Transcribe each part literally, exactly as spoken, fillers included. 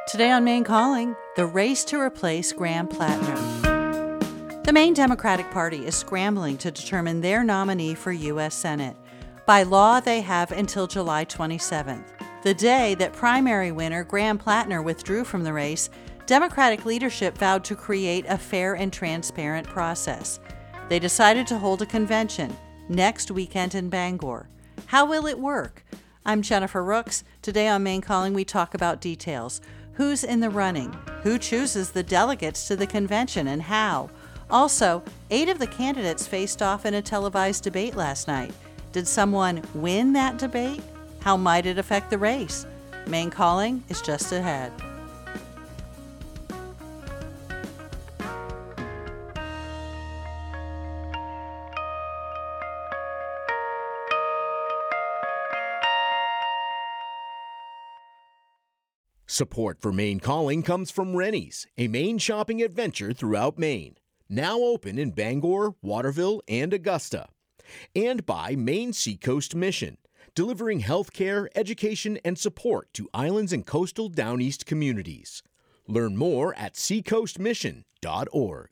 Today on Maine Calling, the race to replace Graham Plattner. The Maine Democratic Party is scrambling to determine their nominee for U S Senate. By law, they have until July twenty-seventh, the day that primary winner Graham Plattner withdrew from the race. Democratic leadership vowed to create a fair and transparent process. They decided to hold a convention next weekend in Bangor. How will it work? I'm Jennifer Rooks. Today on Maine Calling, we talk about details. Who's in the running? Who chooses the delegates to the convention and how? Also, eight of the candidates faced off in a televised debate last night. Did someone win that debate? How might it affect the race? Maine Calling is just ahead. Support for Maine Calling comes from Rennie's, a Maine shopping adventure throughout Maine. Now open in Bangor, Waterville, and Augusta. And by Maine Seacoast Mission, delivering healthcare, education, and support to islands and coastal Down East communities. Learn more at seacoast mission dot org.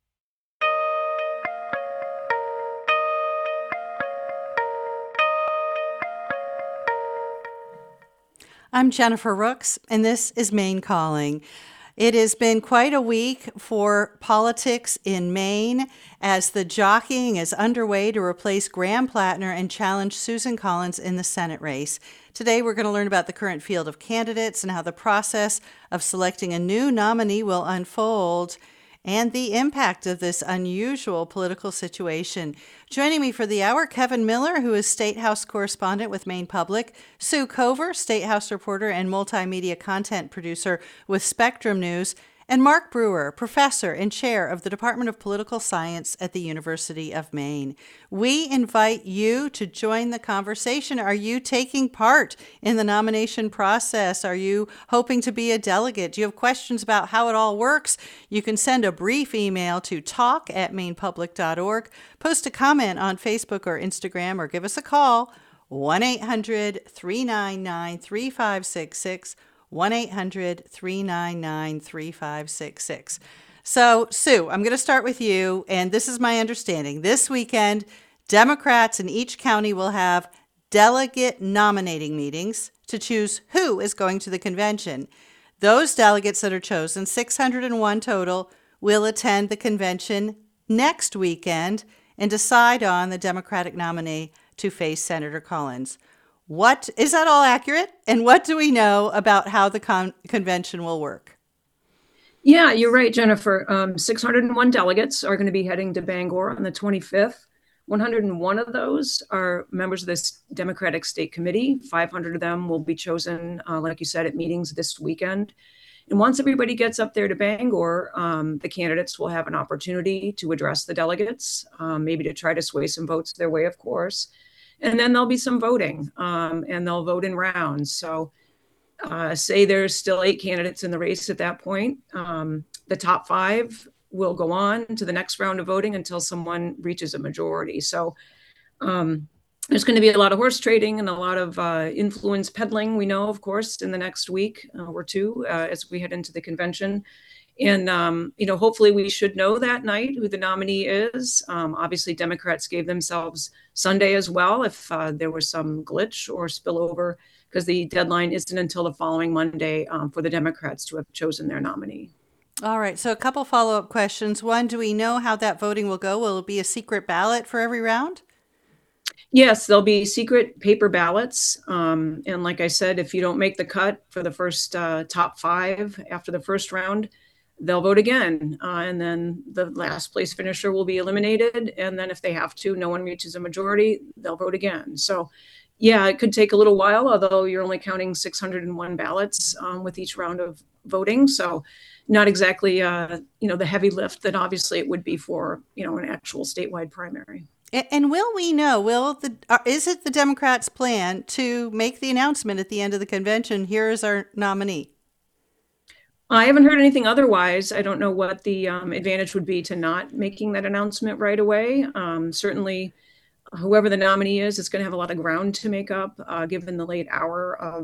I'm Jennifer Rooks, and this is Maine Calling. It has been quite a week for politics in Maine as the jockeying is underway to replace Graham Plattner and challenge Susan Collins in the Senate race. Today, we're going to learn about the current field of candidates and how the process of selecting a new nominee will unfold, and the impact of this unusual political situation. Joining me for the hour, Kevin Miller, who is State House correspondent with Maine Public, Sue Cover, State House reporter and multimedia content producer with Spectrum News, and Mark Brewer, professor and chair of the Department of Political Science at the University of Maine. We invite you to join the conversation. Are you taking part in the nomination process? Are you hoping to be a delegate? Do you have questions about how it all works? You can send a brief email to talk at maine public dot org, post a comment on Facebook or Instagram, or give us a call, one eight hundred three nine nine three five six six, one eight hundred three nine nine three five six six. So, Sue, I'm going to start with you, and this is my understanding. This weekend, Democrats in each county will have delegate nominating meetings to choose who is going to the convention. Those delegates that are chosen, six hundred one total, will attend the convention next weekend and decide on the Democratic nominee to face Senator Collins. What is that all accurate? And what do we know about how the con- convention will work? Yeah, you're right, Jennifer. Um, six hundred one delegates are going to be heading to Bangor on the twenty-fifth. one hundred one of those are members of this Democratic State Committee. five hundred of them will be chosen, uh, like you said, at meetings this weekend. And once everybody gets up there to Bangor, um, the candidates will have an opportunity to address the delegates, um, maybe to try to sway some votes their way, of course. And then there'll be some voting, um, and they'll vote in rounds. So uh, say there's still eight candidates in the race at that point. Um, the top five will go on to the next round of voting until someone reaches a majority. So um, there's going to be a lot of horse trading and a lot of uh, influence peddling, we know, of course, in the next week uh, or two uh, as we head into the convention. And, um, you know, hopefully we should know that night who the nominee is. Um, obviously, Democrats gave themselves Sunday as well if uh, there was some glitch or spillover, because the deadline isn't until the following Monday um, for the Democrats to have chosen their nominee. All right. So a couple follow-up questions. One, do we know how that voting will go? Will it be a secret ballot for every round? Yes, there'll be secret paper ballots. Um, and like I said, if you don't make the cut for the first uh, top five after the first round, they'll vote again. Uh, and then the last place finisher will be eliminated. And then if they have to, no one reaches a majority, they'll vote again. So yeah, it could take a little while, although you're only counting six hundred one ballots um, with each round of voting. So not exactly, uh, you know, the heavy lift that obviously it would be for, you know, an actual statewide primary. And will we know, will the, uh, is it the Democrats' plan to make the announcement at the end of the convention, here is our nominee? I haven't heard anything otherwise. I don't know what the um, advantage would be to not making that announcement right away. Um, certainly, whoever the nominee is, is going to have a lot of ground to make up, uh, given the late hour of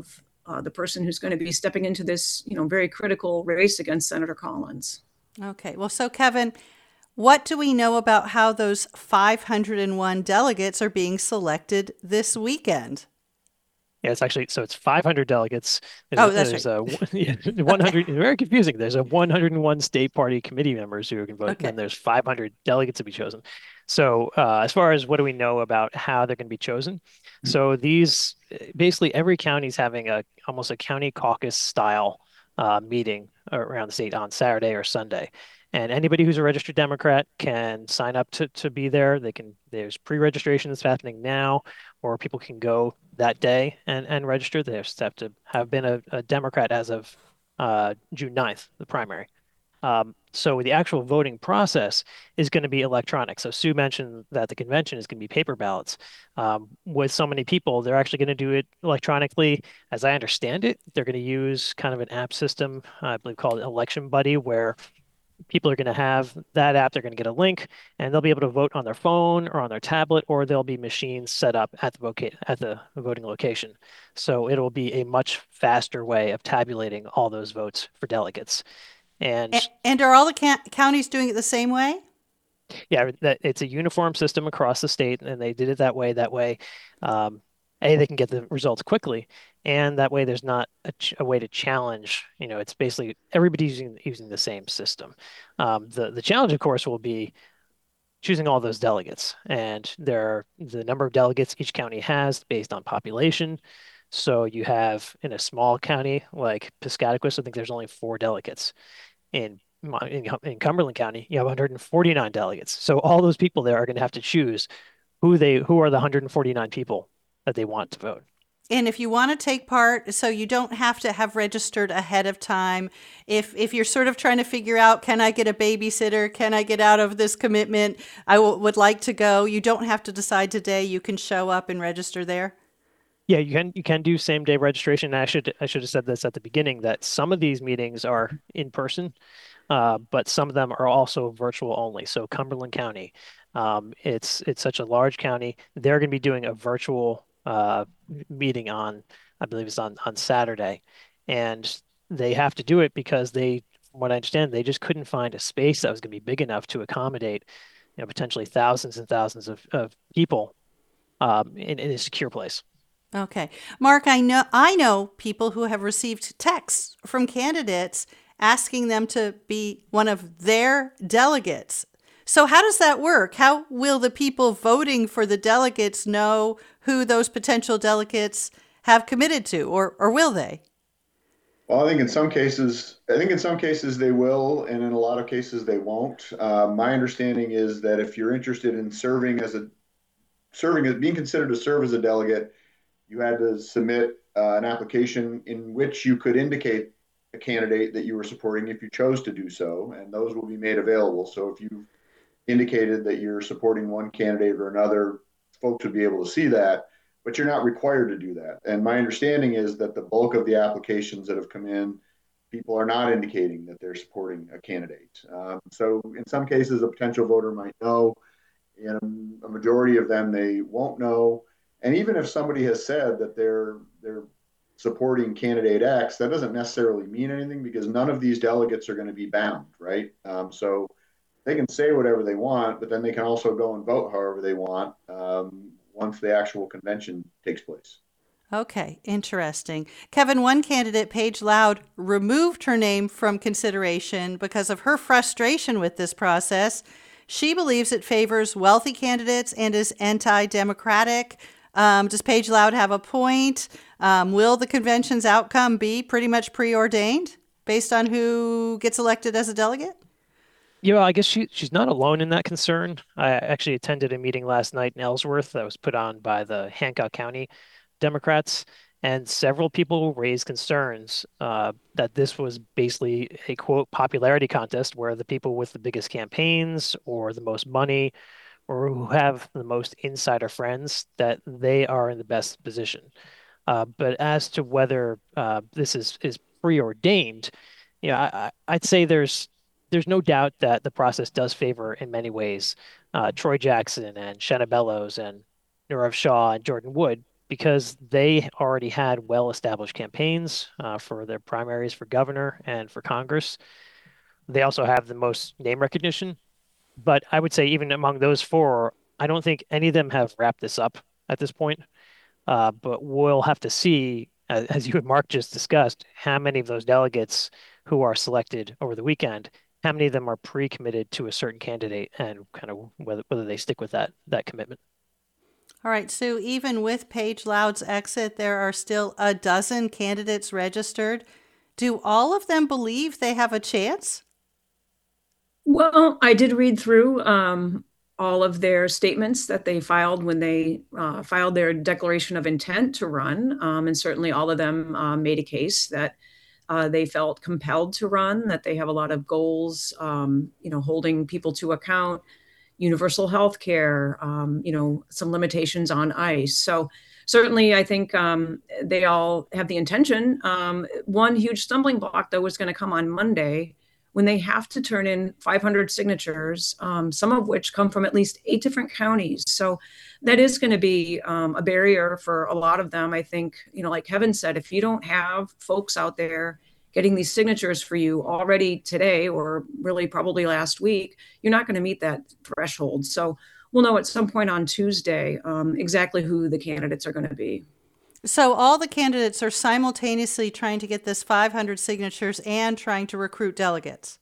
uh, the person who's going to be stepping into this, you know, very critical race against Senator Collins. Okay. Well, so Kevin, what do we know about how those five hundred one delegates are being selected this weekend? Yeah, it's actually, so it's five hundred delegates. There's, Oh, that's there's right. a yeah, one hundred, very confusing. There's a one hundred one state party committee members who can vote, Okay. and there's five hundred delegates to be chosen. So uh, as far as what do we know about how they're going to be chosen? So these, basically every county is having a almost a county caucus style uh, meeting around the state on Saturday or Sunday. And anybody who's a registered Democrat can sign up to, to be there. They can, there's pre-registration that's happening now, or people can go that day and, and register. They just have to have been a, a Democrat as of uh, June ninth, the primary. Um, so the actual voting process is going to be electronic. So Sue mentioned that the convention is going to be paper ballots. Um, with so many people, they're actually going to do it electronically. As I understand it, they're going to use kind of an app system, I believe called Election Buddy, where people are going to have that app. They're going to get a link, and they'll be able to vote on their phone or on their tablet, or there'll be machines set up at the voca- at the voting location. So it'll be a much faster way of tabulating all those votes for delegates. And A- and are all the ca- counties doing it the same way? yeah, that it's a uniform system across the state, and they did it that way. That way, um, A, they can get the results quickly, and that way there's not a, ch- a way to challenge. You know, it's basically everybody's using using the same system. Um, the the challenge, of course, will be choosing all those delegates, and there are the number of delegates each county has based on population. So you have in a small county like Piscataquis, I think there's only four delegates. In in, in Cumberland County, you have one hundred forty-nine delegates. So all those people there are going to have to choose who they who are the one hundred forty-nine people that they want to vote. And if you want to take part, so you don't have to have registered ahead of time. If if you're sort of trying to figure out, can I get a babysitter? Can I get out of this commitment? I w- would like to go. You don't have to decide today. You can show up and register there. Yeah, you can you can do same day registration. I should I should have said this at the beginning that some of these meetings are in person, uh, but some of them are also virtual only. So Cumberland County, um, it's it's such a large county. They're going to be doing a virtual uh, meeting on, I believe it's on on Saturday, and they have to do it because they, from what I understand, they just couldn't find a space that was going to be big enough to accommodate, you know, potentially thousands and thousands of, of people um, in, in a secure place. Okay. Mark, I know I know people who have received texts from candidates asking them to be one of their delegates. So how does that work? How will the people voting for the delegates know who those potential delegates have committed to, or or will they? Well, I think in some cases, I think in some cases they will, and in a lot of cases they won't. Uh, my understanding is that if you're interested in serving as a serving as being considered to serve as a delegate, you had to submit uh, an application in which you could indicate a candidate that you were supporting if you chose to do so, and those will be made available. So if you've indicated that you're supporting one candidate or another, folks would be able to see that, but you're not required to do that. And my understanding is that the bulk of the applications that have come in, people are not indicating that they're supporting a candidate. Um, so in some cases, a potential voter might know. In a majority of them, they won't know. And even if somebody has said that they're they're supporting candidate X, that doesn't necessarily mean anything because none of these delegates are going to be bound, right? Um, so they can say whatever they want, but then they can also go and vote however they want um, once the actual convention takes place. Okay, interesting. Kevin, one candidate, Paige Loud, removed her name from consideration because of her frustration with this process. She believes it favors wealthy candidates and is anti-democratic. Um, does Paige Loud have a point? Um, will the convention's outcome be pretty much preordained based on who gets elected as a delegate? Yeah, I guess she she's not alone in that concern. I actually attended a meeting last night in Ellsworth that was put on by the Hancock County Democrats, and several people raised concerns uh, that this was basically a quote popularity contest where the people with the biggest campaigns or the most money or who have the most insider friends that they are in the best position. Uh, but as to whether uh, this is is preordained, you know, I, I'd say there's there's no doubt that the process does favor in many ways uh, Troy Jackson and Shanna Bellows and Nirav Shaw and Jordan Wood because they already had well-established campaigns uh, for their primaries for governor and for Congress. They also have the most name recognition. But I would say even among those four, I don't think any of them have wrapped this up at this point. Uh, but we'll have to see, as, as you and Mark just discussed, how many of those delegates who are selected over the weekend, how many of them are pre-committed to a certain candidate, and kind of whether whether they stick with that that commitment. All right, Sue, even with Paige Loud's exit, there are still a dozen candidates registered. Do all of them believe they have a chance? Well, I did read through um, all of their statements that they filed when they uh, filed their declaration of intent to run. Um, and certainly all of them uh, made a case that uh, they felt compelled to run, that they have a lot of goals, um, you know, holding people to account, universal health care, um, you know, some limitations on ICE. So certainly I think um, they all have the intention. Um, one huge stumbling block, though, is going to come on Monday when they have to turn in five hundred signatures, um, some of which come from at least eight different counties. So that is going to be um, a barrier for a lot of them. I think, you know, like Kevin said, if you don't have folks out there getting these signatures for you already today, or really probably last week, you're not going to meet that threshold. So we'll know at some point on Tuesday um, exactly who the candidates are going to be. So all the candidates are simultaneously trying to get this five hundred signatures and trying to recruit delegates.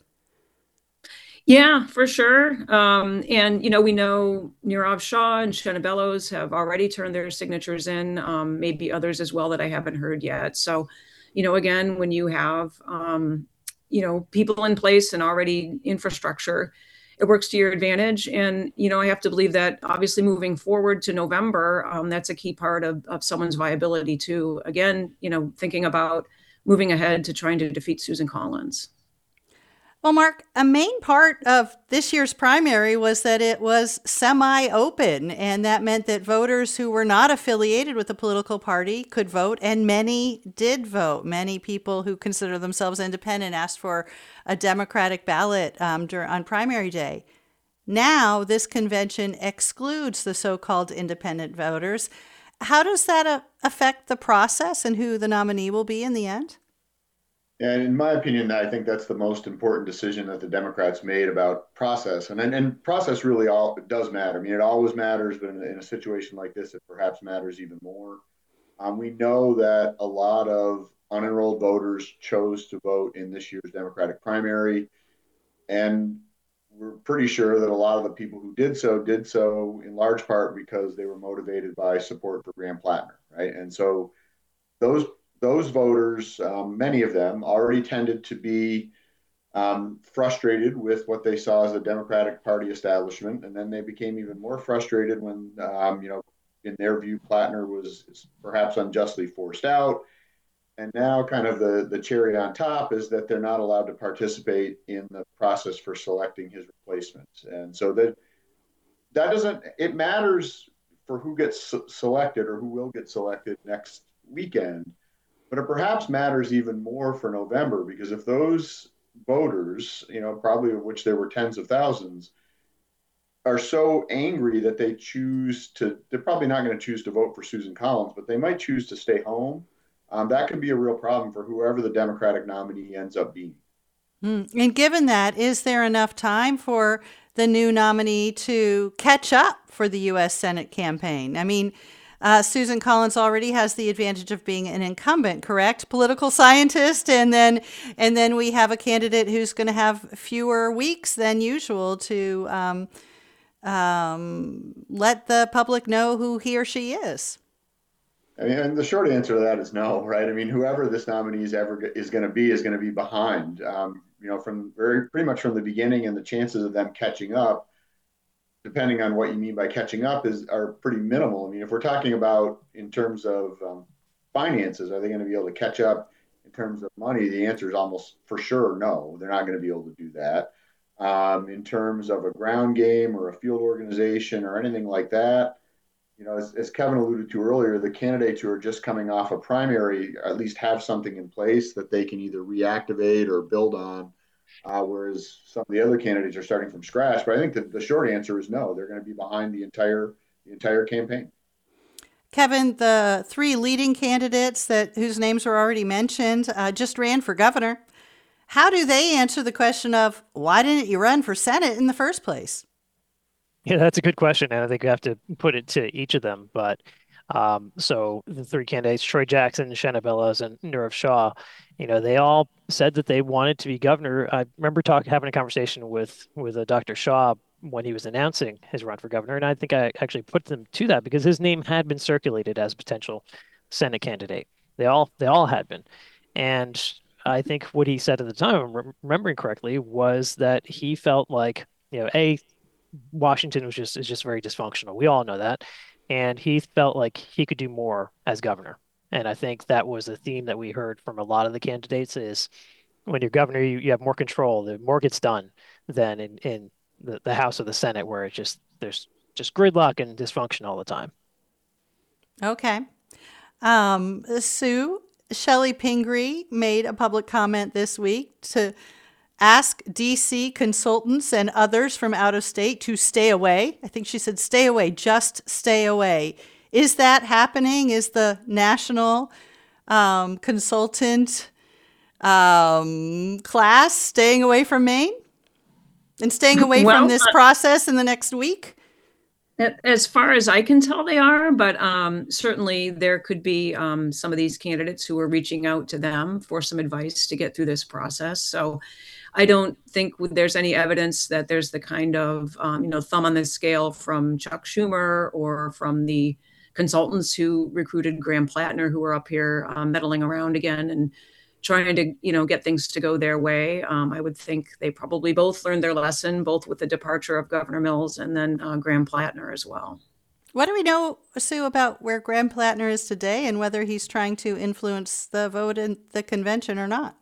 Yeah, for sure. Um, and, you know, we know Nirav Shah and Shenna Bellows have already turned their signatures in, um, maybe others as well that I haven't heard yet. So, you know, again, when you have, um, you know, people in place and already infrastructure, it works to your advantage. And, you know, I have to believe that obviously moving forward to November, um, that's a key part of, of someone's viability too. Again, you know, thinking about moving ahead to trying to defeat Susan Collins. Well, Mark, a main part of this year's primary was that it was semi-open, and that meant that voters who were not affiliated with a political party could vote, and many did vote. Many people who consider themselves independent asked for a Democratic ballot um, during, on primary day. Now, this convention excludes the so-called independent voters. How does that uh, affect the process and who the nominee will be in the end? And in my opinion, I think that's the most important decision that the Democrats made about process. And and process really all it does matter. I mean, it always matters, but in, in a situation like this, it perhaps matters even more. Um, we know that a lot of unenrolled voters chose to vote in this year's Democratic primary, and we're pretty sure that a lot of the people who did so did so in large part because they were motivated by support for Graham Plattner, right? And so those those voters, um, many of them, already tended to be um, frustrated with what they saw as the Democratic Party establishment, and then they became even more frustrated when, um, you know, in their view, Plattner was perhaps unjustly forced out. And now, kind of the the cherry on top is that they're not allowed to participate in the process for selecting his replacement, and so that that doesn't it matters for who gets selected or who will get selected next weekend. But it perhaps matters even more for November, because if those voters, you know, probably of which there were tens of thousands, are so angry that they choose to, they're probably not going to choose to vote for Susan Collins, but they might choose to stay home. Um, that could be a real problem for whoever the Democratic nominee ends up being. Mm. And given that, is there enough time for the new nominee to catch up for the U S Senate campaign? I mean, Uh, Susan Collins already has the advantage of being an incumbent, correct? Political scientist, and then and then we have a candidate who's going to have fewer weeks than usual to um, um, let the public know who he or she is. I mean, and the short answer to that is no, right? I mean, whoever this nominee is ever is going to be is going to be behind, um, you know, from very pretty much from the beginning, and the chances of them catching up, depending on what you mean by catching up, is are pretty minimal. I mean, if we're talking about in terms of um, finances, are they going to be able to catch up in terms of money? The answer is almost for sure no. They're not going to be able to do that. Um, in terms of a ground game or a field organization or anything like that, you know, as, as Kevin alluded to earlier, the candidates who are just coming off a primary at least have something in place that they can either reactivate or build on. Uh, whereas some of the other candidates are starting from scratch. But I think that the short answer is no. They're going to be behind the entire the entire campaign. Kevin, the three leading candidates that whose names were already mentioned uh, just ran for governor. How do they answer the question of why didn't you run for Senate in the first place? Yeah, that's a good question, and I think we have to put it to each of them. But um, so the three candidates, Troy Jackson, Shanna Bellows, and Nirav Shah, you know, they all said that they wanted to be governor. I remember talking, having a conversation with with uh, Doctor Shah when he was announcing his run for governor, and I think I actually put them to that because his name had been circulated as a potential Senate candidate. They all they all had been, and I think what he said at the time, if I'm remembering correctly, was that he felt like, you know, a Washington was just is just very dysfunctional. We all know that. And he felt like he could do more as governor. And I think that was a theme that we heard from a lot of the candidates is when you're governor, you, you have more control, the more gets done than in, in the, the House or the Senate, where it's just there's just gridlock and dysfunction all the time. Okay. Um, Sue, Shelley Pingree made a public comment this week to ask D C consultants and others from out of state to stay away. I think she said, stay away, just stay away. Is that happening? Is the national um, consultant um, class staying away from Maine and staying away well, from this uh, process in the next week? As far as I can tell, they are, but um, certainly there could be um, some of these candidates who are reaching out to them for some advice to get through this process. So I don't think there's any evidence that there's the kind of, um, you know, thumb on the scale from Chuck Schumer or from the consultants who recruited Graham Plattner, who are up here um, meddling around again and trying to, you know, get things to go their way. Um, I would think they probably both learned their lesson, both with the departure of Governor Mills and then uh, Graham Plattner as well. What do we know, Sue, about where Graham Plattner is today and whether he's trying to influence the vote in the convention or not?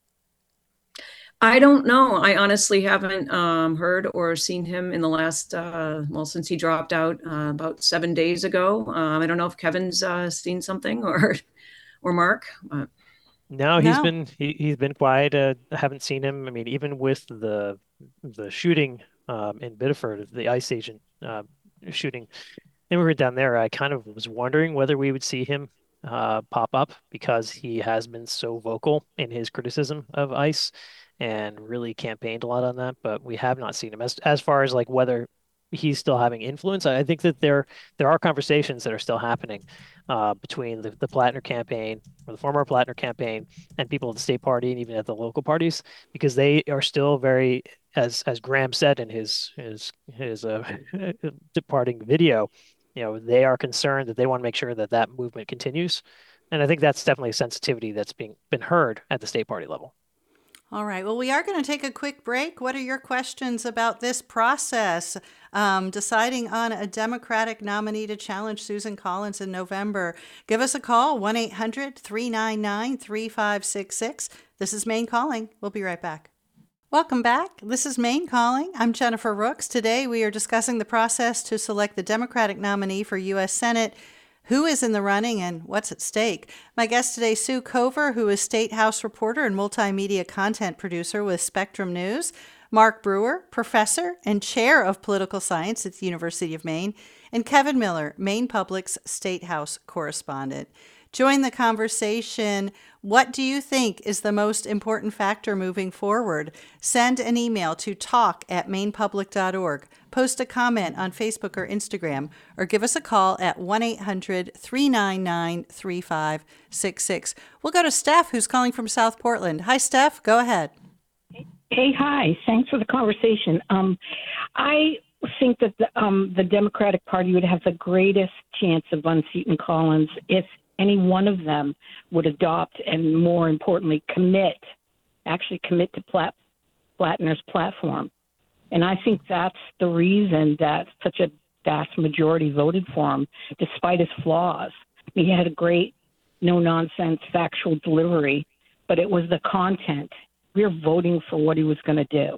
I don't know. I honestly haven't um, heard or seen him in the last, uh, well, since he dropped out uh, about seven days ago. Um, I don't know if Kevin's uh, seen something or or Mark. But... No, he's no. been he, he's been quiet. Uh, I haven't seen him. I mean, even with the the shooting um, in Biddeford, the ICE agent uh, shooting immigrant down there, I kind of was wondering whether we would see him uh, pop up because he has been so vocal in his criticism of ICE and really campaigned a lot on that, but we have not seen him. As as far as like whether he's still having influence, I think that there there are conversations that are still happening uh, between the, the Plattner campaign or the former Plattner campaign and people at the state party and even at the local parties, because they are still very, as as Graham said in his his his uh, departing video, you know, they are concerned that they want to make sure that that movement continues, and I think that's definitely a sensitivity that's being been heard at the state party level. All right. Well, we are going to take a quick break. What are your questions about this process, um, deciding on a Democratic nominee to challenge Susan Collins in November? Give us a call, one eight hundred three nine nine three five six six. This is Maine Calling. We'll be right back. Welcome back. This is Maine Calling. I'm Jennifer Rooks. Today we are discussing the process to select the Democratic nominee for U S Senate. Who is in the running and what's at stake? My guest today, Sue Cover, who is State House reporter and multimedia content producer with Spectrum News. Mark Brewer, professor and chair of political science at the University of Maine. And Kevin Miller, Maine Public's State House correspondent. Join the conversation. What do you think is the most important factor moving forward? Send an email to talk at maine public dot org. Post a comment on Facebook or Instagram, or give us a call at one eight hundred three nine nine three five six six. We'll go to Steph, who's calling from South Portland. Hi, Steph. Go ahead. Hey, hi. Thanks for the conversation. Um, I think that the, um, the Democratic Party would have the greatest chance of unseating Collins if any one of them would adopt and, more importantly, commit, actually commit to Platt, Plattner's platform. And I think that's the reason that such a vast majority voted for him, despite his flaws. I mean, he had a great, no-nonsense, factual delivery, but it was the content. We were voting for what he was going to do.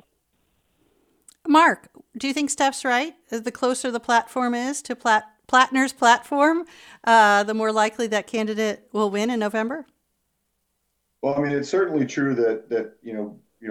Mark, do you think Steph's right? The closer the platform is to Platt, Plattner's platform, uh, the more likely that candidate will win in November? Well, I mean, it's certainly true that that you know, you know,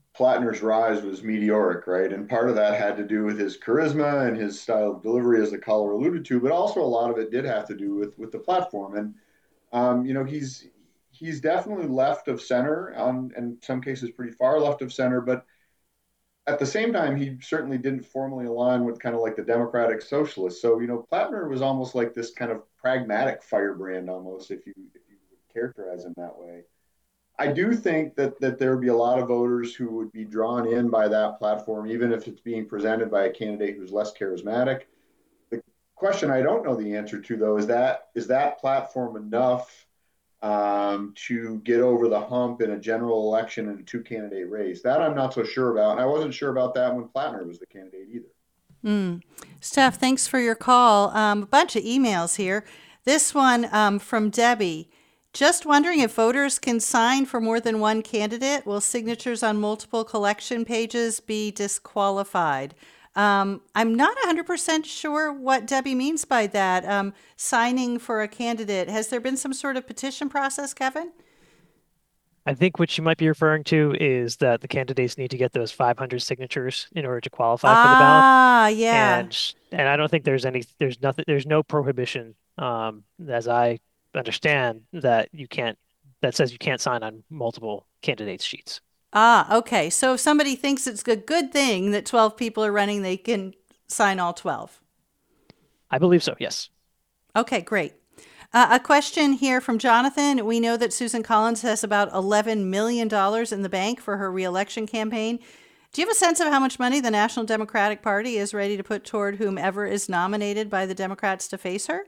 Plattner's rise was meteoric, right? And part of that had to do with his charisma and his style of delivery, as the caller alluded to, but also a lot of it did have to do with with the platform. And um, you know, he's he's definitely left of center on, in some cases, pretty far left of center, but at the same time, he certainly didn't formally align with kind of like the Democratic Socialists. So, you know, Plattner was almost like this kind of pragmatic firebrand, almost, if you if you would characterize him that way. I do think that that there would be a lot of voters who would be drawn in by that platform, even if it's being presented by a candidate who's less charismatic. The question I don't know the answer to, though, is that is that platform enough um, to get over the hump in a general election in a two candidate race? That I'm not so sure about. And I wasn't sure about that when Plattner was the candidate either. Mm. Steph, thanks for your call. Um, a bunch of emails here. This one um, from Debbie. Just wondering if voters can sign for more than one candidate. Will signatures on multiple collection pages be disqualified? Um, I'm not one hundred percent sure what Debbie means by that. Um, signing for a candidate. Has there been some sort of petition process, Kevin? I think what you might be referring to is that the candidates need to get those five hundred signatures in order to qualify for the ballot. Ah, yeah. And and I don't think there's any there's nothing there's no prohibition, um, as I understand, that you can't that says you can't sign on multiple candidates' sheets. Ah, okay. So if somebody thinks it's a good thing that twelve people are running, they can sign all twelve. I believe so, yes. Okay, great. Uh, a question here from Jonathan. We know that Susan Collins has about eleven million dollars in the bank for her reelection campaign. Do you have a sense of how much money the National Democratic Party is ready to put toward whomever is nominated by the Democrats to face her?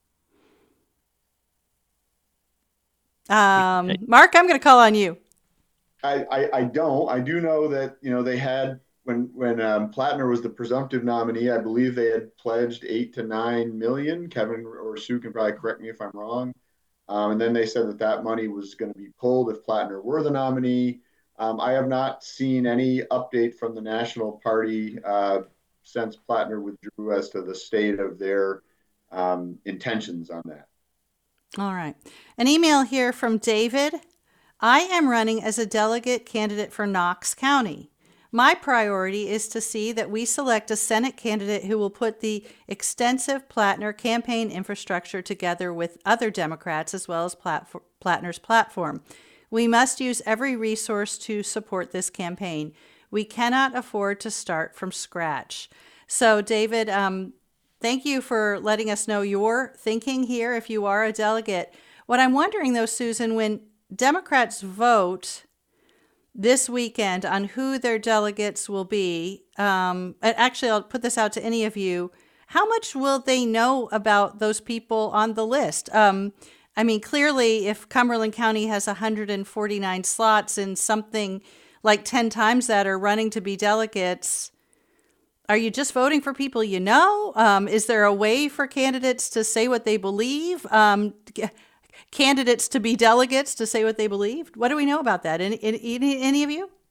Um, Mark, I'm going to call on you. I, I, I don't. I do know that, you know, they had, when when um, Plattner was the presumptive nominee, I believe they had pledged eight to nine million. Kevin or Sue can probably correct me if I'm wrong. Um, and then they said that that money was going to be pulled if Plattner were the nominee. Um, I have not seen any update from the National Party uh, since Plattner withdrew as to the state of their um, intentions on that. All right. An email here from David. I am running as a delegate candidate for Knox County. My priority is to see that we select a Senate candidate who will put the extensive Plattner campaign infrastructure together with other Democrats as well as Platt- Plattner's platform. We must use every resource to support this campaign. We cannot afford to start from scratch. So, David, um, thank you for letting us know your thinking here if you are a delegate. What I'm wondering, though, Susan, when Democrats vote this weekend on who their delegates will be, um, and actually, I'll put this out to any of you, how much will they know about those people on the list? Um, I mean, clearly, if Cumberland County has one hundred forty-nine slots and something like ten times that are running to be delegates, are you just voting for people you know? Um, is there a way for candidates to say what they believe? Um, candidates to be delegates to say what they believe? What do we know about that? Any, any, any of you?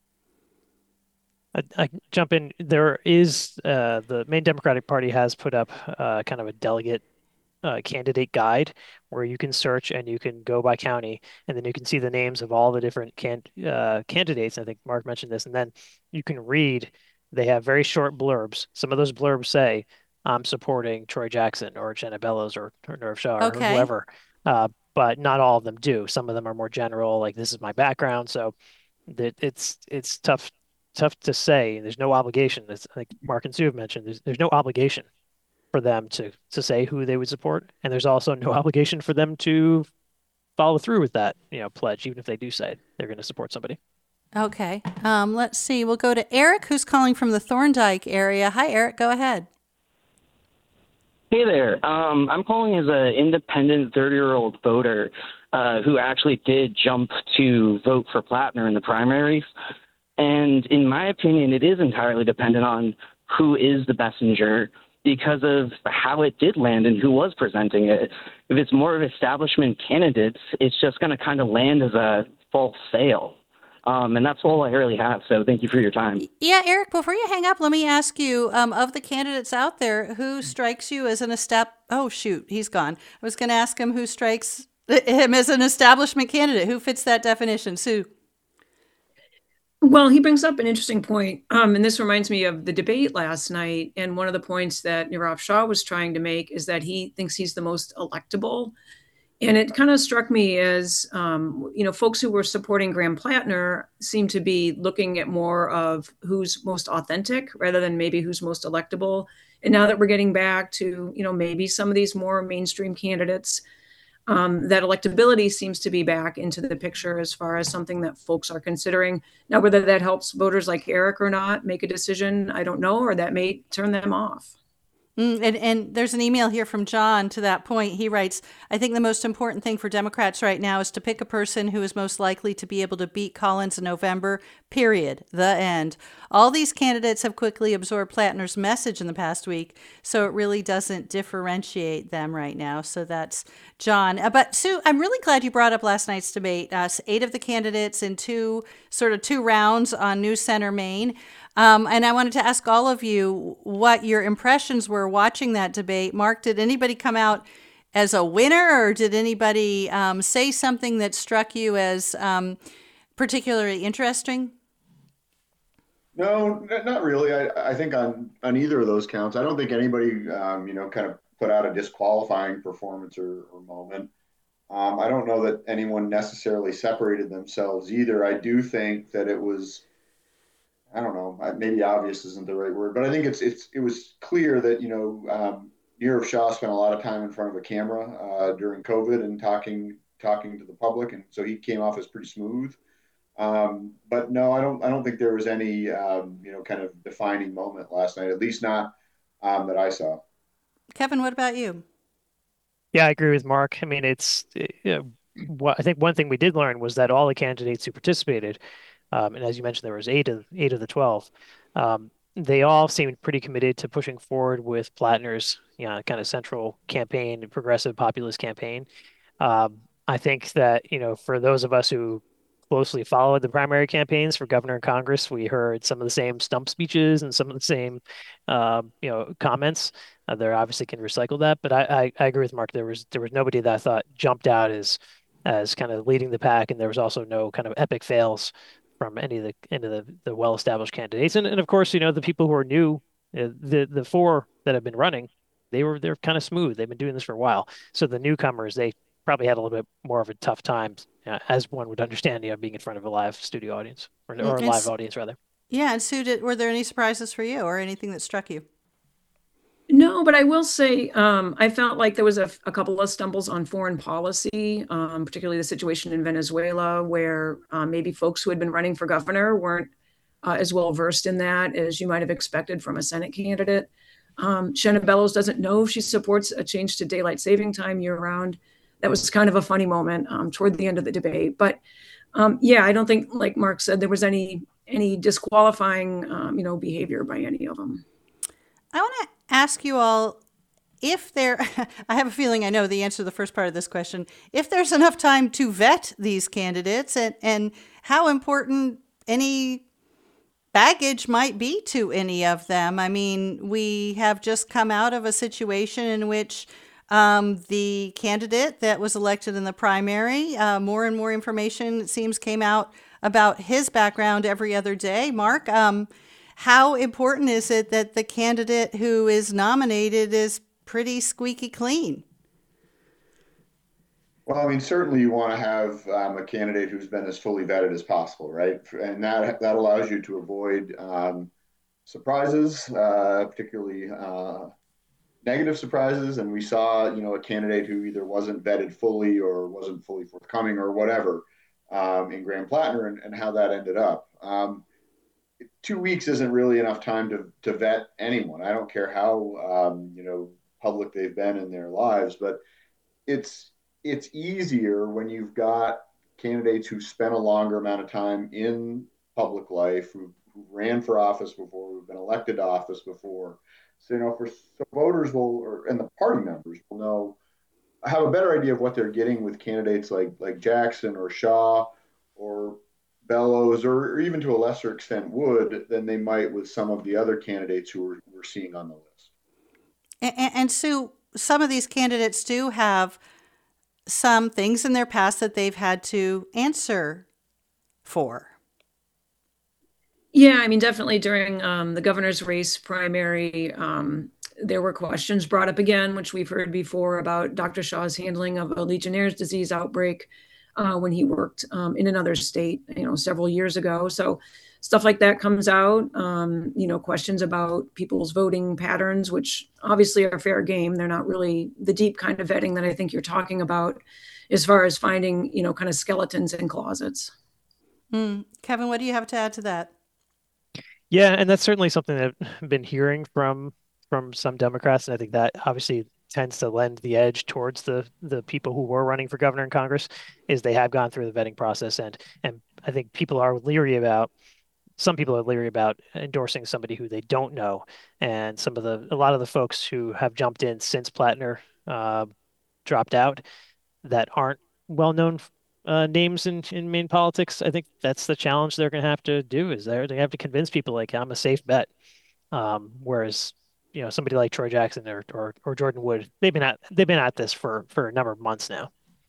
I, I jump in. There is uh, the Maine Democratic Party has put up uh, kind of a delegate uh, candidate guide where you can search and you can go by county, and then you can see the names of all the different can, uh, candidates. I think Mark mentioned this, and then you can read. They have very short blurbs. Some of those blurbs say, "I'm supporting Troy Jackson or Jenna Bellows or, or Nerv Shah or Okay. whoever," uh, but not all of them do. Some of them are more general, like "This is my background." So that it's it's tough. tough to say. There's no obligation. It's like Mark and Sue have mentioned. There's there's no obligation for them to to say who they would support, and there's also no obligation for them to follow through with that, you know, pledge, even if they do say they're going to support somebody. Okay. Um, let's see. We'll go to Eric, who's calling from the Thorndike area. Hi, Eric. Go ahead. Hey there. Um, I'm calling as an independent thirty-year-old voter uh, who actually did jump to vote for Plattner in the primaries. And in my opinion, it is entirely dependent on who is the messenger because of how it did land and who was presenting it. If it's more of establishment candidates, it's just going to kind of land as a false sale. Um, and that's all I really have. So thank you for your time. Yeah, Eric, before you hang up, let me ask you, um, of the candidates out there, who strikes you as an estab... Oh, shoot, he's gone. I was going to ask him who strikes him as an establishment candidate. Who fits that definition? Sue? Well, he brings up an interesting point, um, and this reminds me of the debate last night. And one of the points that Nirav Shah was trying to make is that he thinks he's the most electable. And it kind of struck me as, um, you know, folks who were supporting Graham Plattner seem to be looking at more of who's most authentic rather than maybe who's most electable. And now that we're getting back to, you know, maybe some of these more mainstream candidates, um, that electability seems to be back into the picture as far as something that folks are considering. Now, whether that helps voters like Eric or not make a decision, I don't know, or that may turn them off. Mm, and, and there's an email here from John to that point. He writes, I think the most important thing for Democrats right now is to pick a person who is most likely to be able to beat Collins in November, period. The end. All these candidates have quickly absorbed Plattner's message in the past week, so it really doesn't differentiate them right now. So that's John. Uh, but Sue, I'm really glad you brought up last night's debate. Uh, eight of the candidates in two, sort of two rounds on News Center Maine. Um, and I wanted to ask all of you what your impressions were watching that debate. Mark, did anybody come out as a winner, or did anybody um, say something that struck you as um, particularly interesting? No, n- not really. I, I think on, on either of those counts, I don't think anybody, um, you know, kind of put out a disqualifying performance or, or moment. Um, I don't know that anyone necessarily separated themselves either. I do think that it was, I don't know, maybe obvious isn't the right word, but I think it's it's it was clear that, you know, um, Nirav Shah spent a lot of time in front of a camera uh, during COVID and talking talking to the public, and so he came off as pretty smooth. Um, but no, I don't I don't think there was any um, you know, kind of defining moment last night, at least not um, that I saw. Kevin, what about you? Yeah, I agree with Mark. I mean, it's you know, what I think one thing we did learn was that all the candidates who participated, um, and as you mentioned, there was eight of eight of the twelve. Um, they all seemed pretty committed to pushing forward with Plattner's, you know, kind of central campaign, progressive populist campaign. Um, I think that, you know, for those of us who closely followed the primary campaigns for governor and Congress, we heard some of the same stump speeches and some of the same, um, you know, comments. Uh, they obviously can recycle that, but I, I, I agree with Mark. There was there was nobody that I thought jumped out as as kind of leading the pack, and there was also no kind of epic fails from any of the any of the, the well-established candidates. And and of course, you know, the people who are new, uh, the the four that have been running, they were they're kind of smooth. They've been doing this for a while. So the newcomers, they probably had a little bit more of a tough time, uh, as one would understand, you know, being in front of a live studio audience or, or a Mm, live s- audience rather. Yeah, and Sue, did, were there any surprises for you or anything that struck you? No, but I will say um, I felt like there was a, a couple of stumbles on foreign policy, um, particularly the situation in Venezuela, where um, maybe folks who had been running for governor weren't uh, as well versed in that as you might have expected from a Senate candidate. Um, Shanna Bellows doesn't know if she supports a change to daylight saving time year round. That was kind of a funny moment um, toward the end of the debate. But um, yeah, I don't think, like Mark said, there was any any disqualifying, um, you know, behavior by any of them. I want to ask you all if there, I have a feeling I know the answer to the first part of this question, if there's enough time to vet these candidates and, and how important any baggage might be to any of them. I mean, we have just come out of a situation in which um, the candidate that was elected in the primary, uh, more and more information, it seems, came out about his background every other day. Mark, um, how important is it that the candidate who is nominated is pretty squeaky clean? Well, I mean, certainly you want to have um, a candidate who's been as fully vetted as possible, right? And that that allows you to avoid um, surprises, uh, particularly uh, negative surprises. And we saw, you know, a candidate who either wasn't vetted fully or wasn't fully forthcoming or whatever um, in Graham Plattner, and, and how that ended up. Um, two weeks isn't really enough time to to vet anyone. I don't care how um, you know, public they've been in their lives, but it's it's easier when you've got candidates who spent a longer amount of time in public life, who, who ran for office before, who've been elected to office before. So, you know, for so voters will, or, and the party members will know, have a better idea of what they're getting with candidates like like Jackson or Shaw or Bellows, or, or even to a lesser extent Wood, than they might with some of the other candidates who we're, we're seeing on the list. And, and, and Sue, some of these candidates do have some things in their past that they've had to answer for. Yeah, I mean, definitely during um, the governor's race primary, um, there were questions brought up again, which we've heard before, about Doctor Shaw's handling of a Legionnaire's disease outbreak uh, when he worked um, in another state, you know, several years ago. So stuff like that comes out. Um, you know, questions about people's voting patterns, which obviously are fair game. They're not really the deep kind of vetting that I think you're talking about, as far as finding, you know, kind of skeletons in closets. Mm. Kevin, what do you have to add to that? Yeah, and that's certainly something that I've been hearing from from some Democrats, and I think that obviously tends to lend the edge towards the the people who were running for governor in Congress, is they have gone through the vetting process, and and I think people are leery about some people are leery about endorsing somebody who they don't know, and some of the a lot of the folks who have jumped in since Plattner uh, dropped out that aren't well-known uh, names in, in Maine politics. I think that's the challenge they're going to have to do, is they're, they have to convince people like I'm a safe bet. Um, whereas, you know, somebody like Troy Jackson or, or, or Jordan Wood, they've been at, they've been at this for, for a number of months now.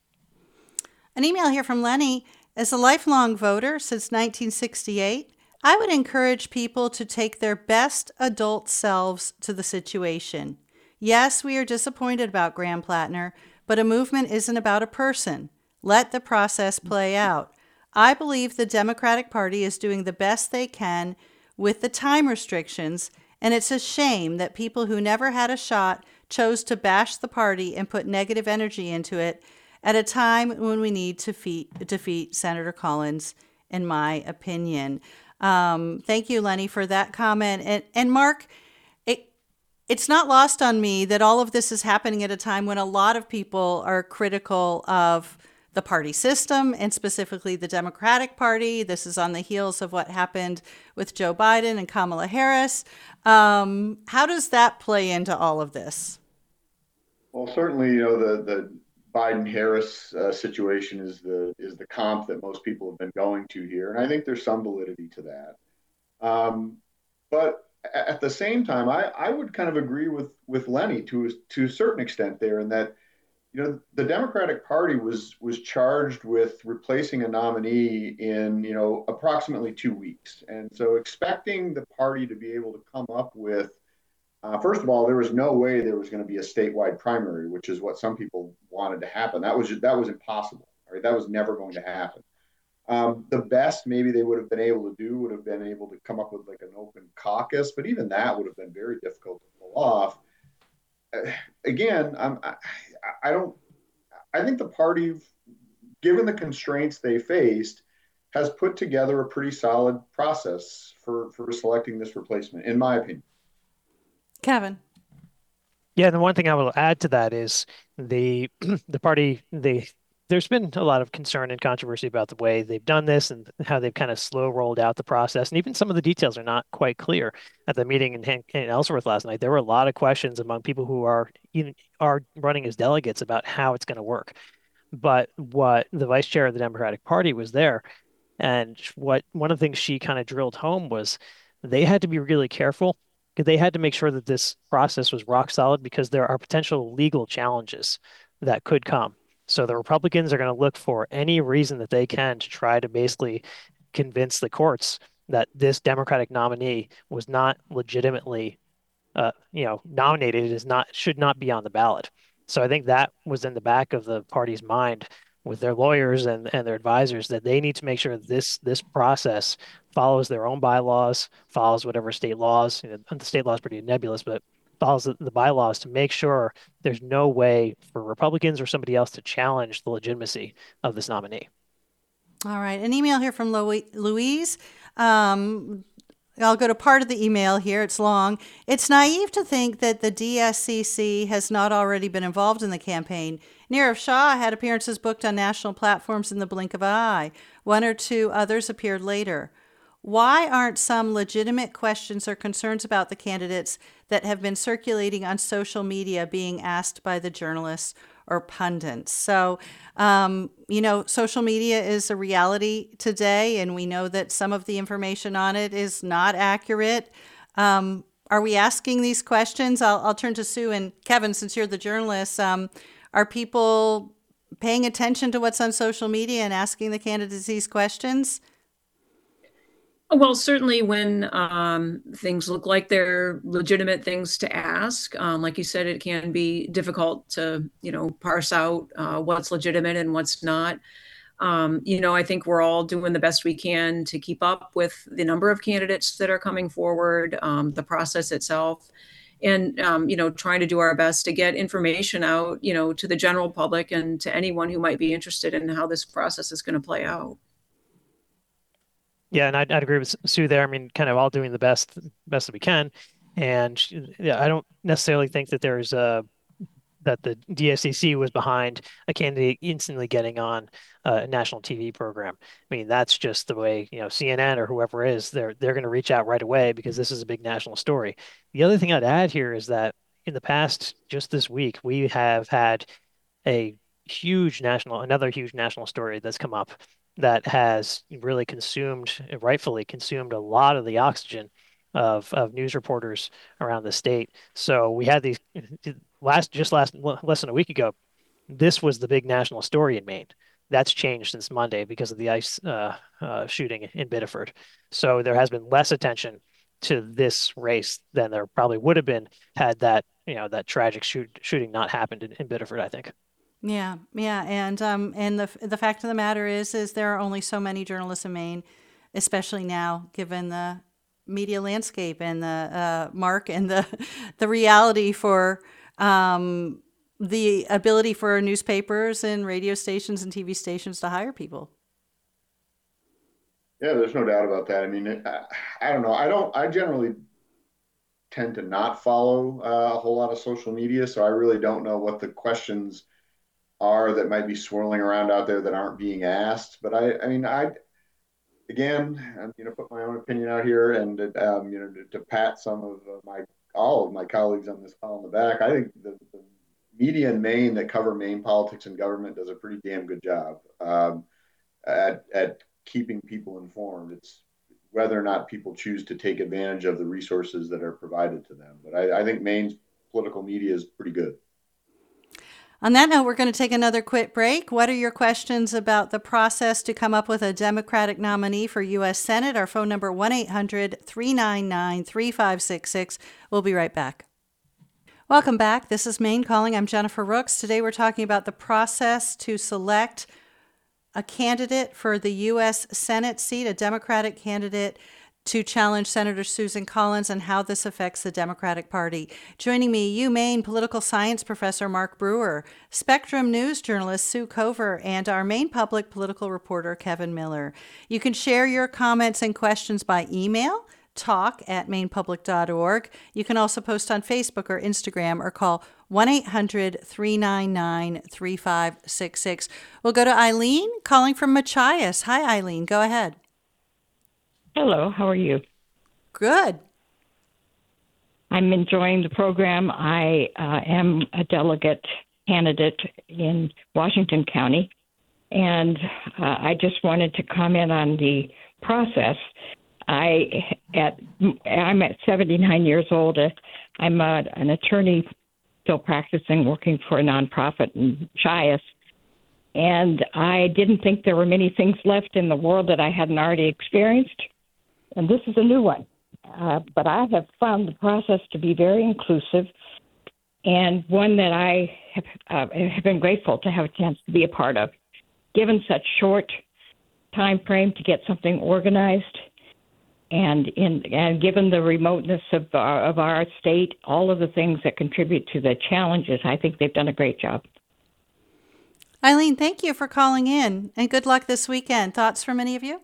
An email here from Lenny. As a lifelong voter since nineteen sixty-eight, I would encourage people to take their best adult selves to the situation. Yes, we are disappointed about Graham Plattner, but a movement isn't about a person. Let the process play out. I believe the Democratic Party is doing the best they can with the time restrictions, and it's a shame that people who never had a shot chose to bash the party and put negative energy into it at a time when we need to defeat, defeat Senator Collins, in my opinion. Um, thank you, Lenny, for that comment. And, and Mark, it, it's not lost on me that all of this is happening at a time when a lot of people are critical of the party system and specifically the Democratic Party. This is on the heels of what happened with Joe Biden and Kamala Harris. Um, how does that play into all of this? Well, certainly, you know, the the Biden-Harris uh, situation is the is the comp that most people have been going to here, and I think there's some validity to that. Um, but at the same time, I, I would kind of agree with with Lenny to to a certain extent there, in that, you know, the Democratic Party was was charged with replacing a nominee in, you know, approximately two weeks, and so expecting the party to be able to come up with Uh, first of all, there was no way there was going to be a statewide primary, which is what some people wanted to happen. That was that was impossible. Right? That was never going to happen. Um, the best maybe they would have been able to do would have been able to come up with like an open caucus, but even that would have been very difficult to pull off. Uh, again, I'm, I, I don't. I think the party, given the constraints they faced, has put together a pretty solid process for for selecting this replacement, in my opinion. Kevin. Yeah, and the one thing I will add to that is the the party, they there's been a lot of concern and controversy about the way they've done this and how they've kind of slow rolled out the process. And even some of the details are not quite clear. At the meeting in, in Ellsworth last night, there were a lot of questions among people who are even are running as delegates about how it's going to work. But what the vice chair of the Democratic Party was there, and what one of the things she kind of drilled home was they had to be really careful. They had to make sure that this process was rock solid because there are potential legal challenges that could come. So the Republicans are going to look for any reason that they can to try to basically convince the courts that this Democratic nominee was not legitimately, uh, you know, nominated, is not should not be on the ballot. So I think that was in the back of the party's mind with their lawyers and, and their advisors, that they need to make sure that this this process follows their own bylaws, follows whatever state laws. You know, the state law is pretty nebulous, but follows the, the bylaws to make sure there's no way for Republicans or somebody else to challenge the legitimacy of this nominee. All right. An email here from Louise. Um, I'll go to part of the email here. It's long. It's naive to think that the D S C C has not already been involved in the campaign. Nirav Shah had appearances booked on national platforms in the blink of an eye. One or two others appeared later. Why aren't some legitimate questions or concerns about the candidates that have been circulating on social media being asked by the journalists or pundits? So, um, you know, social media is a reality today, and we know that some of the information on it is not accurate. Um, are we asking these questions? I'll, I'll turn to Sue and Kevin, since you're the journalist. Um, are people paying attention to what's on social media and asking the candidates these questions? Well, certainly when um, things look like they're legitimate things to ask, um, like you said, it can be difficult to, you know, parse out uh, what's legitimate and what's not. Um, you know, I think we're all doing the best we can to keep up with the number of candidates that are coming forward, um, the process itself, and, um, you know, trying to do our best to get information out, you know, to the general public and to anyone who might be interested in how this process is going to play out. Yeah, and I'd, I'd agree with Sue there. I mean, kind of all doing the best best that we can, and yeah, I don't necessarily think that there's a that the D S C C was behind a candidate instantly getting on a national T V program. I mean, that's just the way, you know, C N N or whoever is, they're they're going to reach out right away because this is a big national story. The other thing I'd add here is that in the past, just this week, we have had a huge national, another huge national story that's come up that has really consumed, rightfully consumed a lot of the oxygen of of news reporters around the state. So we had these last just last less than a week ago. This was the big national story in Maine. That's changed since Monday because of the ICE uh, uh, shooting in Biddeford. So there has been less attention to this race than there probably would have been had that, you know, that tragic shoot, shooting not happened in, in Biddeford, I think. Yeah, yeah, and um, and the the fact of the matter is, is there are only so many journalists in Maine, especially now, given the media landscape and the uh, mark and the the reality for um, the ability for newspapers and radio stations and T V stations to hire people. Yeah, there's no doubt about that. I mean, I, I don't know. I don't. I generally tend to not follow uh, a whole lot of social media, so I really don't know what the questions are that might be swirling around out there that aren't being asked. But I, I mean, I, again, I'm going to put my own opinion out here, and um, you know, to, to pat some of my all of my colleagues on this call in the back. I think the, the media in Maine that cover Maine politics and government does a pretty damn good job um, at at keeping people informed. It's whether or not people choose to take advantage of the resources that are provided to them. But I, I think Maine's political media is pretty good. On that note, we're going to take another quick break. What are your questions about the process to come up with a Democratic nominee for U S Senate? Our phone number, one eight hundred three nine nine three five six six. We'll be right back. Welcome back. This is Maine Calling. I'm Jennifer Rooks. Today we're talking about the process to select a candidate for the U S Senate seat, a Democratic candidate to challenge Senator Susan Collins, and how this affects the Democratic Party. Joining me, UMaine political science professor Mark Brewer, Spectrum News journalist Sue Cover, and our Maine public political reporter Kevin Miller. You can share your comments and questions by email, talk at maine public dot org. You can also post on Facebook or Instagram, or call one eight hundred three nine nine three five six six. We'll go to Eileen calling from Machias. Hi, Eileen. Go ahead. Hello, how are you? Good. I'm enjoying the program. I uh, am a delegate candidate in Washington County, and uh, I just wanted to comment on the process. I at I'm at seventy-nine years old. I'm a, an attorney still practicing, working for a nonprofit in Chias, and I didn't think there were many things left in the world that I hadn't already experienced. And this is a new one. Uh, but I have found the process to be very inclusive, and one that I have, uh, have been grateful to have a chance to be a part of. Given such short time frame to get something organized, and in and given the remoteness of our, of our state, all of the things that contribute to the challenges, I think they've done a great job. Eileen, thank you for calling in, and good luck this weekend. Thoughts from any of you?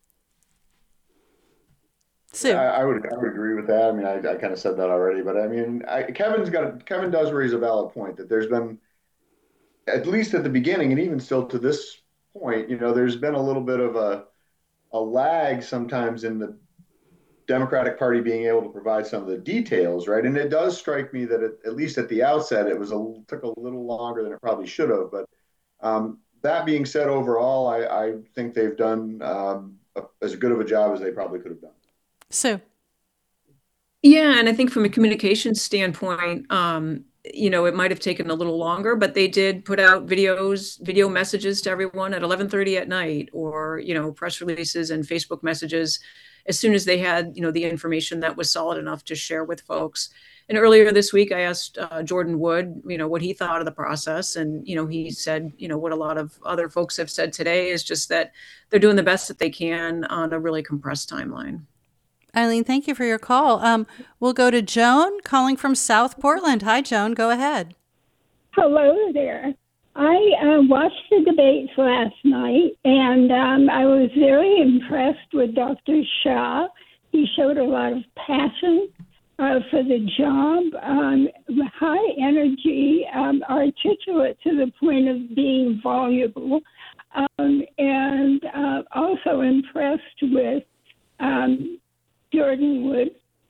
Sue. Yeah, I, I would I would agree with that. I mean, I, I kind of said that already, but I mean, I, Kevin's got Kevin does raise a valid point that there's been, at least at the beginning, and even still to this point, you know, there's been a little bit of a a lag sometimes in the Democratic Party being able to provide some of the details, right? And it does strike me that it, at least at the outset, it was a took a little longer than it probably should have. But um, that being said, overall, I, I think they've done um, a, as good of a job as they probably could have done. Sue. Yeah, and I think from a communication standpoint, um, you know, it might have taken a little longer, but they did put out videos, video messages to everyone at eleven thirty at night, or, you know, press releases and Facebook messages as soon as they had, you know, the information that was solid enough to share with folks. And earlier this week, I asked uh, Jordan Wood, you know, what he thought of the process. And, you know, he said, you know, what a lot of other folks have said today is just that they're doing the best that they can on a really compressed timeline. Eileen, thank you for your call. Um, we'll go to Joan calling from South Portland. Hi, Joan. Go ahead. Hello there. I uh, watched the debates last night, and um, I was very impressed with Doctor Shah. He showed a lot of passion Uh, for the job, um, high energy, um, articulate to the point of being voluble, um, and uh, also impressed with um, Jordan Wood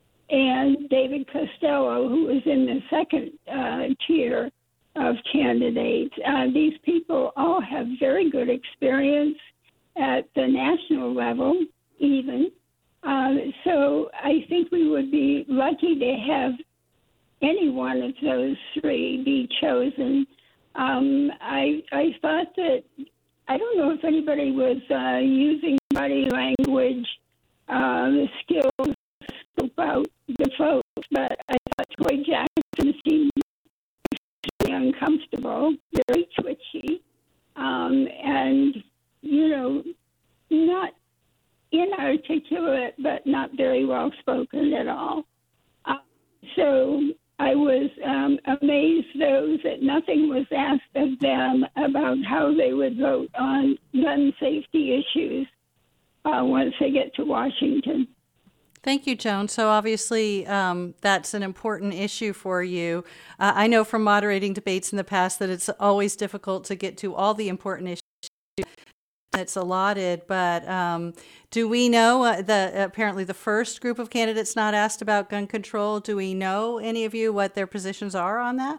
and David Costello, who was in the second uh, tier of candidates. Uh, these people all have very good experience at the national level, even. Uh, so I think we would be lucky to have any one of those three be chosen. Um, I I thought that, I don't know if anybody was uh, using body language uh, skills to scope out the folks, but I thought Troy Jackson seemed extremely uncomfortable, very twitchy, um, and, you know, not inarticulate, but not very well spoken at all. Uh, so I was um, amazed, though, that nothing was asked of them about how they would vote on gun safety issues uh, once they get to Washington. Thank you, Joan. So obviously um, that's an important issue for you. Uh, I know from moderating debates in the past that it's always difficult to get to all the important issues that's allotted, but um, do we know uh, the apparently the first group of candidates not asked about gun control? Do we know, any of you, what their positions are on that?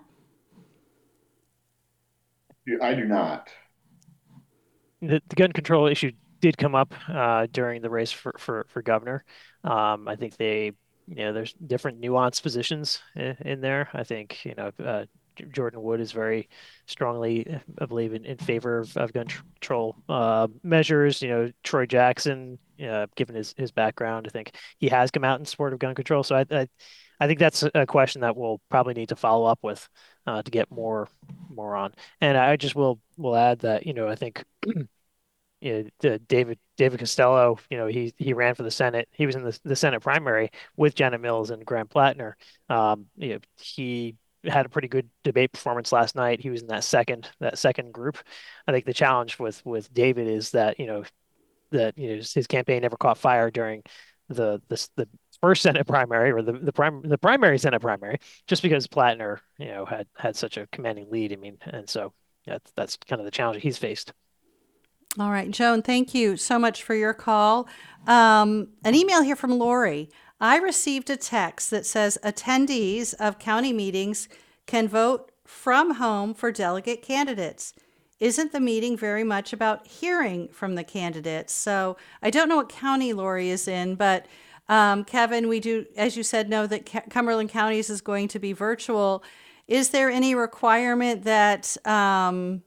I do not. The, the gun control issue did come up uh, during the race for for, for governor. Um, I think they, you know, there's different nuanced positions in, in there. I think, you know, uh, Jordan Wood is very strongly, I believe, in, in favor of, of gun control uh, measures. You know, Troy Jackson, uh, given his, his background, I think he has come out in support of gun control. So I, I, I think that's a question that we'll probably need to follow up with uh, to get more more on. And I just will will add that, you know, I think you know, the David David Costello, you know, he he ran for the Senate. He was in the the Senate primary with Janet Mills and Graham Plattner. Um, you know, he had a pretty good debate performance last night. He was in that second that second group. I think the challenge with with David is that, you know, that, you know, his campaign never caught fire during the the, the first Senate primary, or the the prim the primary Senate primary, just because Plattner, you know, had had such a commanding lead. I mean, and so that's that's kind of the challenge he's faced. All right, Joan, thank you so much for your call. Um, an email here from Lori. I received a text that says attendees of county meetings can vote from home for delegate candidates. Isn't the meeting very much about hearing from the candidates? So I don't know what county Lori is in, but um, Kevin, we do, as you said, know that C- Cumberland Counties is going to be virtual. Is there any requirement that um,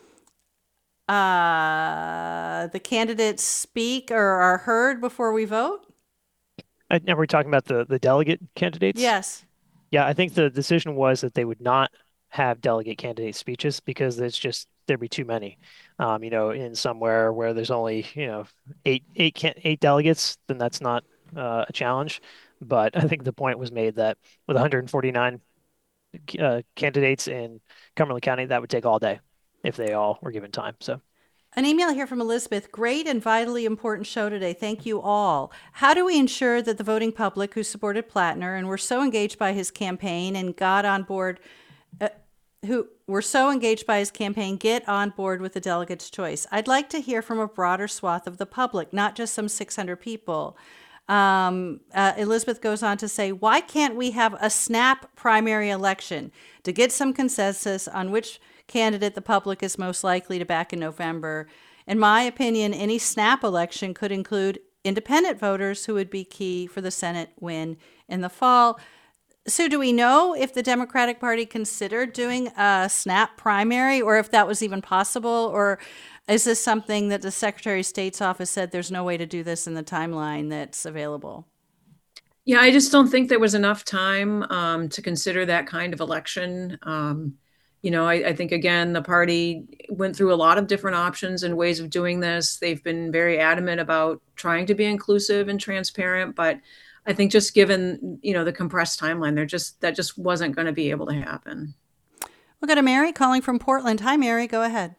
uh, the candidates speak or are heard before we vote? I, now we're talking about the, the delegate candidates? Yes. Yeah, I think the decision was that they would not have delegate candidate speeches because there's just, there'd be too many. Um, you know, in somewhere where there's only, you know, eight, eight, eight delegates, then that's not uh, a challenge. But I think the point was made that with one hundred forty-nine uh, candidates in Cumberland County, that would take all day if they all were given time. So. An email here from Elizabeth. Great and vitally important show today. Thank you all. How do we ensure that the voting public who supported Plattner and were so engaged by his campaign and got on board, uh, who were so engaged by his campaign, get on board with the delegate's choice? I'd like to hear from a broader swath of the public, not just some six hundred people. Um, uh, Elizabeth goes on to say, why can't we have a snap primary election to get some consensus on which candidate the public is most likely to back in November? In my opinion, any snap election could include independent voters who would be key for the Senate win in the fall. So do we know if the Democratic Party considered doing a snap primary, or if that was even possible? Or Is this something that the Secretary of State's office said there's no way to do this in the timeline that's available? Yeah, I just don't think there was enough time um, to consider that kind of election. Um, you know, I, I think, again, the party went through a lot of different options and ways of doing this. They've been very adamant about trying to be inclusive and transparent, but I think just given, you know, the compressed timeline, they're just that just wasn't going to be able to happen. We'll go to Mary calling from Portland. Hi, Mary. Go ahead.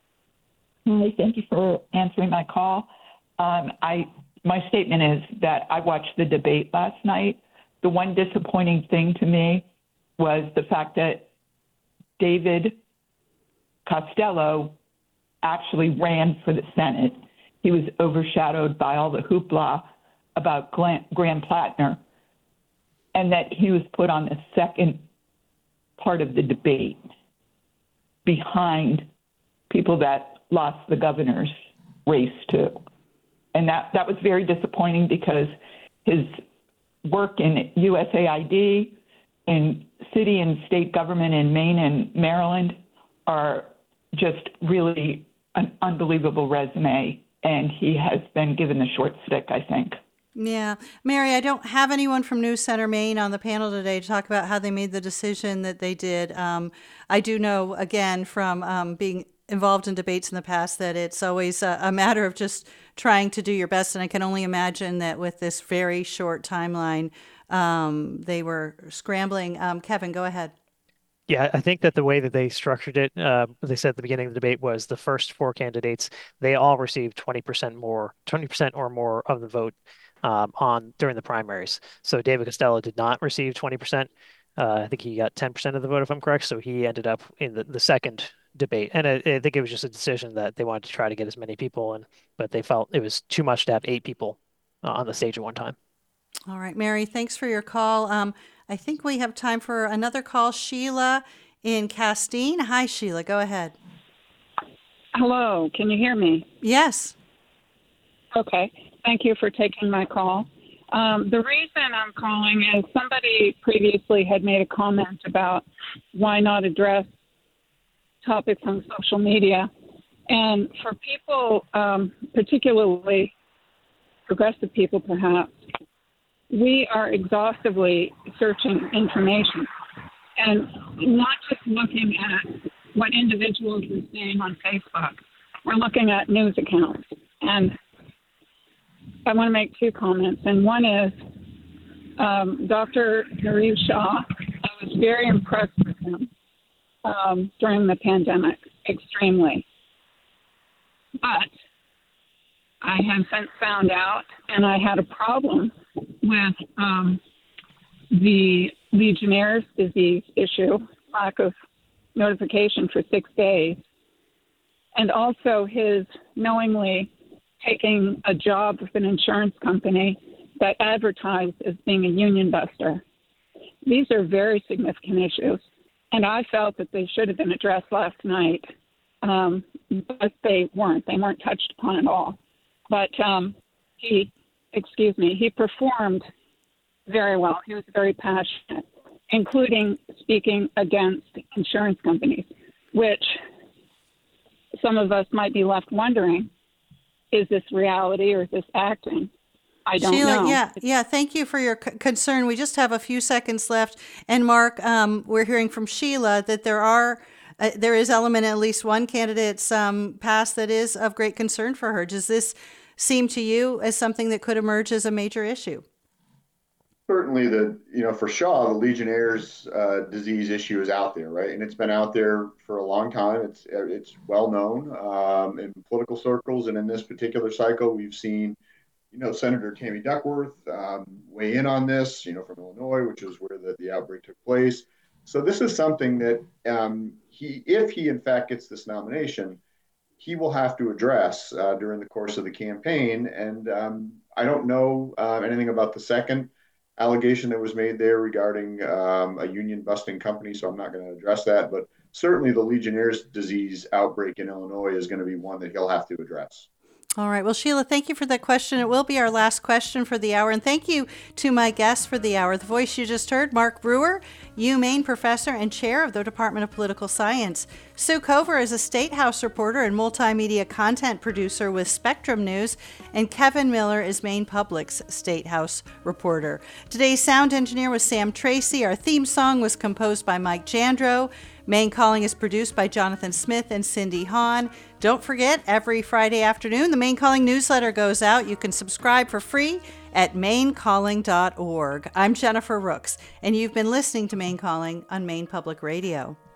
Hi, thank you for answering my call. Um, I my statement is that I watched the debate last night. The one disappointing thing to me was the fact that David Costello actually ran for the Senate. He was overshadowed by all the hoopla about Graham Plattner, and that he was put on the second part of the debate behind people that lost the governor's race too. And that, that was very disappointing because his work in U S A I D, in city and state government in Maine and Maryland are just really an unbelievable resume. And he has been given the short stick, I think. Yeah. Mary, I don't have anyone from News Center Maine on the panel today to talk about how they made the decision that they did. Um, I do know, again, from um, being involved in debates in the past, that it's always a, a matter of just trying to do your best. And I can only imagine that with this very short timeline, um, they were scrambling. Um, Kevin, go ahead. Yeah, I think that the way that they structured it, uh, they said at the beginning of the debate, was the first four candidates, they all received twenty percent more, twenty percent or more of the vote um, on during the primaries. So David Costello did not receive twenty percent. Uh, I think he got ten percent of the vote, if I'm correct. So he ended up in the, the second debate. And I, I think it was just a decision that they wanted to try to get as many people in, but they felt it was too much to have eight people uh, on the stage at one time. All right, Mary, thanks for your call. Um, I think we have time for another call. Sheila in Castine. Hi, Sheila. Go ahead. Hello. Can you hear me? Yes. Okay. Thank you for taking my call. Um, the reason I'm calling is somebody previously had made a comment about why not address topics on social media. And for people, um, particularly progressive people perhaps, we are exhaustively searching information and not just looking at what individuals are saying on Facebook. We're looking at news accounts. And I want to make two comments. And one is um, Doctor Nareem Shah, I was very impressed with him um, during the pandemic, extremely. But I have since found out, and I had a problem with um, the Legionnaire's disease issue, lack of notification for six days, and also his knowingly taking a job with an insurance company that advertised as being a union buster. These are very significant issues, and I felt that they should have been addressed last night, um, but they weren't. They weren't touched upon at all. But um, he, excuse me, he performed very well. He was very passionate, including speaking against insurance companies, which some of us might be left wondering, is this reality or is this acting? I don't Sheila, know. yeah, yeah. Thank you for your c- concern. We just have a few seconds left. And Mark, um, we're hearing from Sheila that there are Uh, there is element, at least one candidate's um, past that is of great concern for her. Does this seem to you as something that could emerge as a major issue? Certainly, the you know for Shaw, the Legionnaire's uh, disease issue is out there, right? And it's been out there for a long time. It's it's well known um, in political circles, and in this particular cycle, we've seen you know Senator Tammy Duckworth um, weigh in on this, you know, from Illinois, which is where the, the outbreak took place. So this is something that um, he, if he in fact gets this nomination, he will have to address uh, during the course of the campaign. And um, I don't know uh, anything about the second allegation that was made there regarding um, a union busting company, so I'm not going to address that. But certainly the Legionnaire's disease outbreak in Illinois is going to be one that he'll have to address. All right. Well, Sheila, thank you for that question. It will be our last question for the hour. And thank you to my guests for the hour. The voice you just heard, Mark Brewer, UMaine professor and chair of the Department of Political Science. Sue Cover is a State House reporter and multimedia content producer with Spectrum News. And Kevin Miller is Maine Public's State House reporter. Today's sound engineer was Sam Tracy. Our theme song was composed by Mike Jandro. Maine Calling is produced by Jonathan Smith and Cindy Hahn. Don't forget, every Friday afternoon, the Maine Calling newsletter goes out. You can subscribe for free at maine calling dot org. I'm Jennifer Rooks, and you've been listening to Maine Calling on Maine Public Radio.